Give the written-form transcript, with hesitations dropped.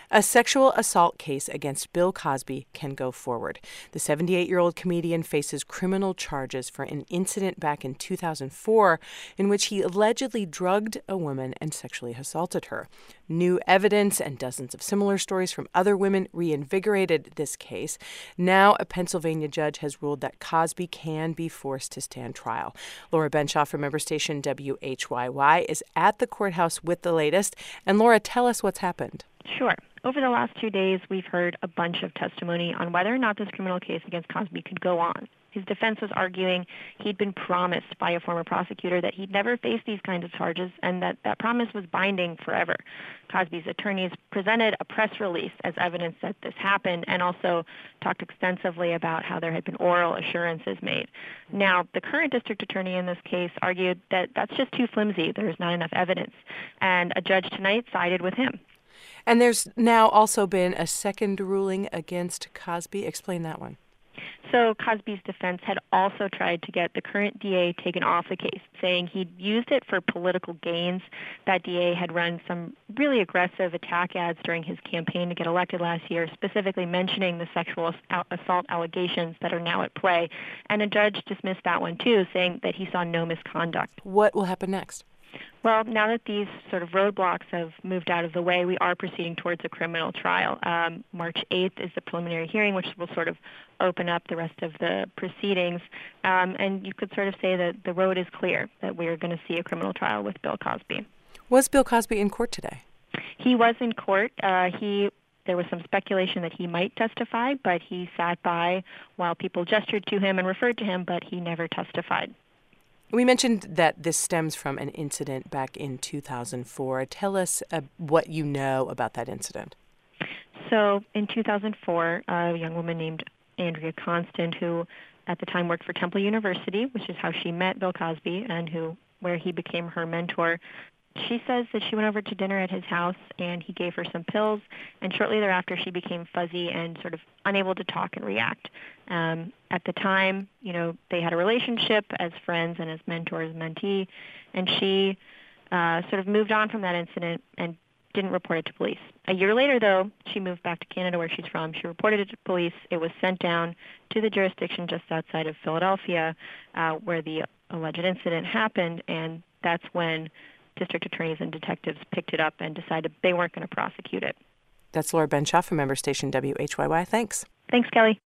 A sexual assault case against Bill Cosby can go forward. The 78-year-old comedian faces criminal charges for an incident back in 2004 in which he allegedly drugged a woman and sexually assaulted her. New evidence and dozens of similar stories from other women reinvigorated this case. Now, a Pennsylvania judge has ruled that Cosby can be forced to stand trial. Laura Benshaw from member station WHYY is at the courthouse with the latest. And Laura, tell us what's happened. Sure. Over the last 2 days, we've heard a bunch of testimony on whether or not this criminal case against Cosby could go on. His defense was arguing he'd been promised by a former prosecutor that he'd never face these kinds of charges and that that promise was binding forever. Cosby's attorneys presented a press release as evidence that this happened and also talked extensively about how there had been oral assurances made. Now, the current district attorney in this case argued that that's just too flimsy. There's not enough evidence. And a judge tonight sided with him. And there's now also been a second ruling against Cosby. Explain that one. So Cosby's defense had also tried to get the current DA taken off the case, saying he'd used it for political gains. That DA had run some really aggressive attack ads during his campaign to get elected last year, specifically mentioning the sexual assault allegations that are now at play. And a judge dismissed that one, too, saying that he saw no misconduct. What will happen next? Well, now that these sort of roadblocks have moved out of the way, we are proceeding towards a criminal trial. March 8th is the preliminary hearing, which will sort of open up the rest of the proceedings. And you could sort of say that the road is clear, that we are going to see a criminal trial with Bill Cosby. Was Bill Cosby in court today? He was in court. There was some speculation that he might testify, but he sat by while people gestured to him and referred to him, but he never testified. We mentioned that this stems from an incident back in 2004. Tell us what you know about that incident. So in 2004, a young woman named Andrea Constant, who at the time worked for Temple University, which is how she met Bill Cosby and where he became her mentor, she says that she went over to dinner at his house and he gave her some pills, and shortly thereafter she became fuzzy and sort of unable to talk and react. At the time, they had a relationship as friends and as mentors, mentee, and she sort of moved on from that incident and didn't report it to police. A year later, though, she moved back to Canada, where she's from. She reported it to police. It was sent down to the jurisdiction just outside of Philadelphia, where the alleged incident happened, and that's when district attorneys and detectives picked it up and decided they weren't going to prosecute it. That's Laura Benshaw from member station WHYY. Thanks. Thanks, Kelly.